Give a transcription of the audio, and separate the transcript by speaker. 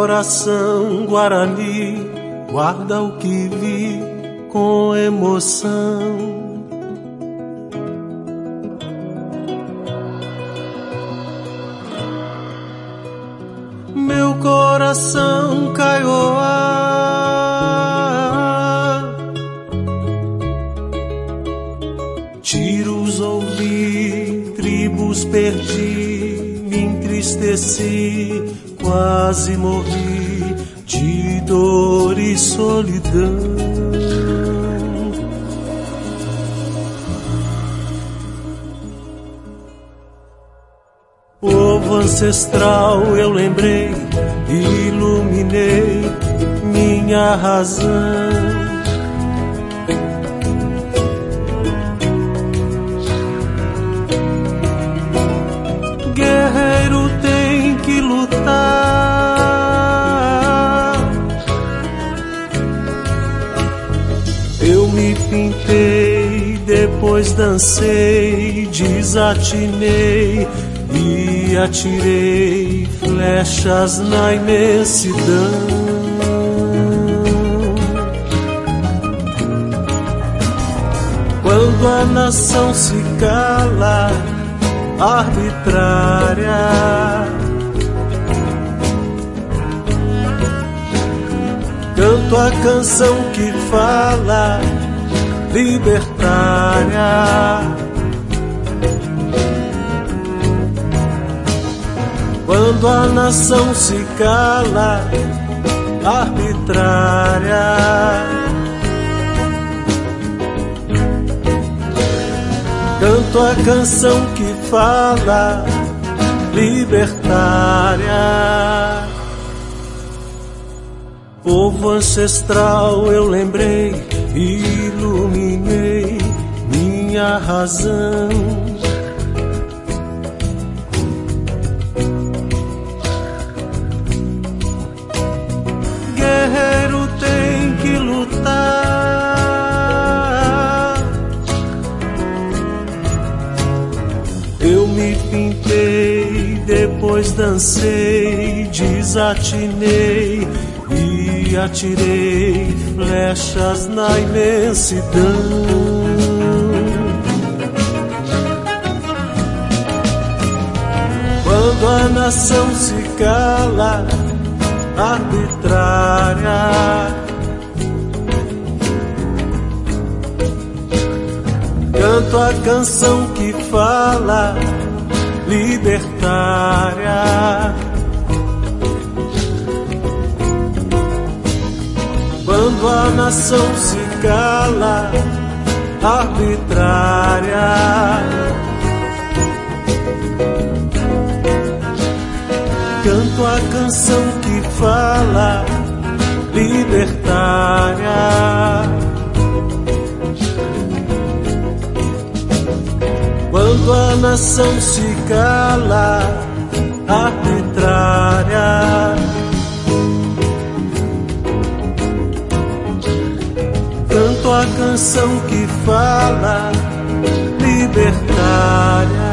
Speaker 1: coração guarani guarda o que vi com emoção. Meu coração Kaiowá, tiros ouvi, tribos perdi, me entristeci, quase morri de dor e solidão. Povo ancestral eu lembrei, iluminei minha razão. Guerreiro tem que lutar. Eu me pintei, depois dancei, desatinei e atirei flechas na imensidão. Quando a nação se cala, arbitrária, canto a canção que fala, libertária. Quando a nação se cala, arbitrária, canto a canção que fala, libertária. Povo ancestral eu lembrei, iluminei minha razão. Guerreiro tem que lutar. Eu me pintei, depois dancei, desatinei e atirei flechas na imensidão. Quando a nação se cala, arbitrária, canto a canção que fala, libertária. Quando a nação se cala, arbitrária, canto a canção que fala, libertária. Quando a nação se cala, arbitrária, canto a canção que fala, libertária.